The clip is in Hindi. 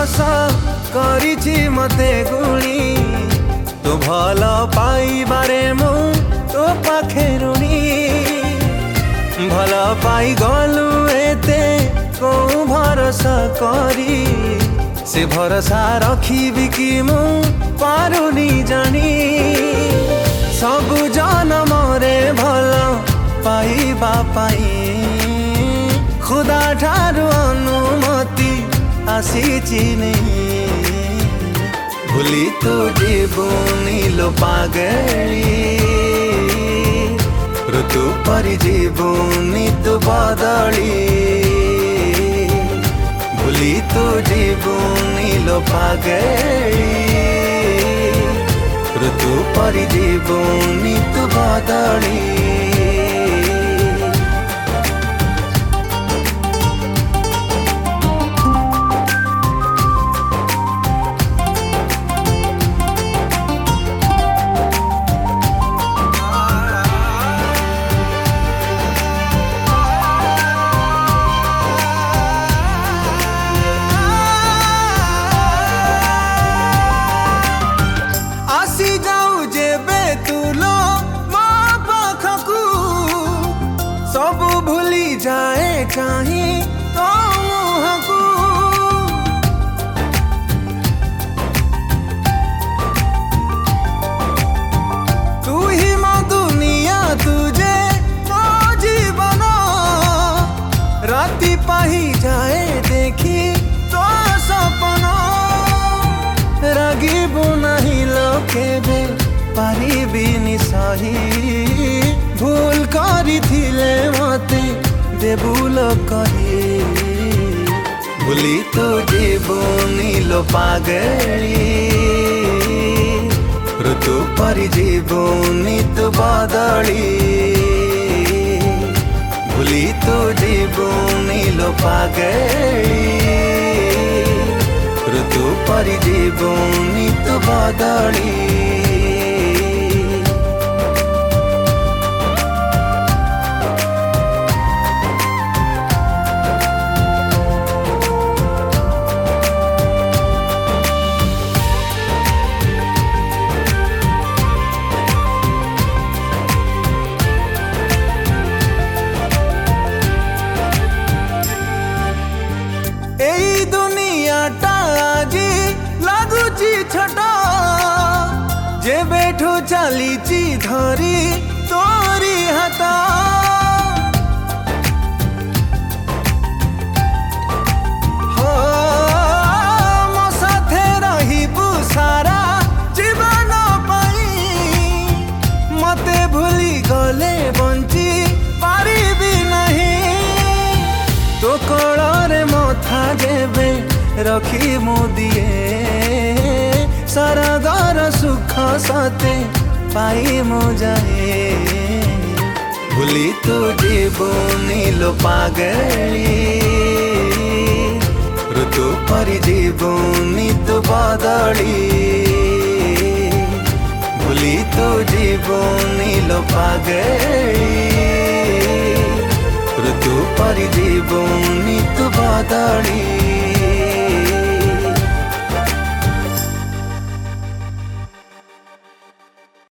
बरस करिछि मते गुणी तो भल पाइबारे मु तो पाखे ऋणी भल पाई गलु एते को भरोसा करी से भरोसा रखी कि मु पारुनी जानी सब जनम रे भल पाइबा पाई खुदा ठारू अनुमति आसीची नहीं भूली तो जीवनी लो पागली ऋतु परी जीवनी तो बदली भूली तो जीवनी लो पागली ऋतु परी जीवनी तो बदली सब भूली जाए चाही तो मुहको तू ही मो दुनिया तुझे मो जीवन राति पाही जाए देखी तो सपना रागिबु नहीं लोके बे पारिबिनी सही भूल करी थिले मते देबुल कही भूली तो जीवनी लो पागली ऋतु परी जीवनी तो बदली भूली तो जीवनी लो पागली ऋतु परी जीवनी तो बदली छोटा जे बैठो चलीची धरी तोरी हाथ हो मो साथे रहिबु सारा जीवन पाई मते भूली गले बंची पारिबी नहीं तो कोଳରେ मथा जेबे रखी मुदिए सरगर सुख साथे पाई मो जाए भूली तो जीवनी लो पागली ऋतु परी जीवनी तो बदली भूली तो जीवनी लो पागली ऋतु परी जीवनी तो बदली।